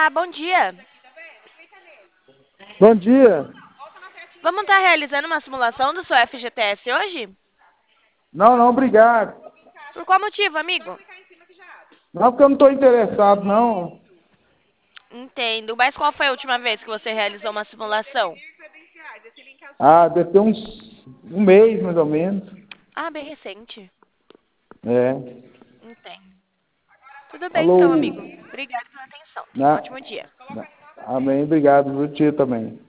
Olá, bom dia. Bom dia. Vamos estar realizando uma simulação do seu FGTS hoje? Não, não, obrigado. Por qual motivo, amigo? Não, porque eu não estou interessado, não. Entendo. Mas qual foi a última vez que você realizou uma simulação? Deve ter um mês, mais ou menos. Ah, bem recente. É. Entendo. Tudo bem então, Alô. amigo. Obrigada pela atenção. Tenha um Na, ótimo dia. Amém, obrigado. Bom dia também.